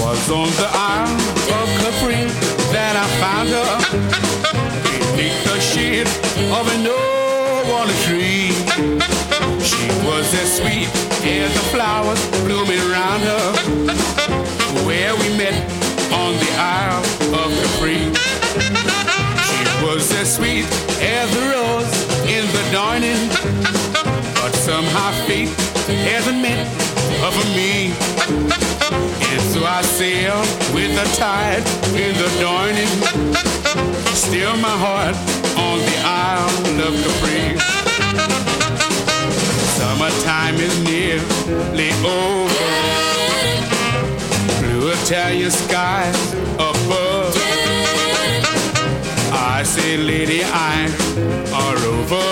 Was on the isle of Capri that I found her, beneath the shade of an old walnut tree. She was as sweet as the flowers blooming around her, where we met on the isle of Capri. She was as sweet as the rose in the dawning, but somehow fate hasn't meant for me. And so I sail with the tide in the dawning, still my heart on the isle of Capri. Summertime is nearly over, blue Italian skies above. I say, lady, I are over.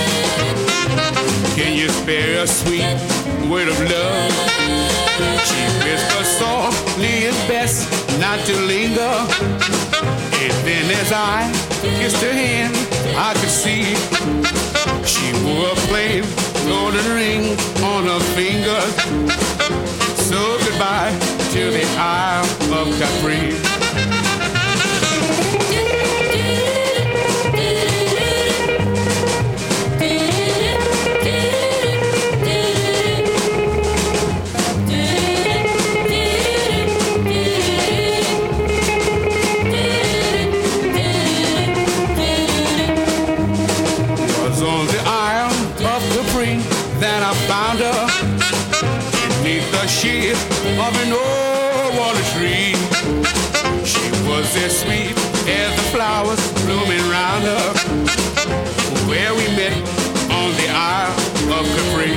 Can you spare a sweet word of love? She whispered softly, it's best not to linger. And then as I kissed her hand, I could see she wore a plain golden ring on her finger. So goodbye to the Isle of Capri. That I found her beneath the shade of an old walnut tree. She was as sweet as the flowers blooming round her, where we met on the Isle of Capri.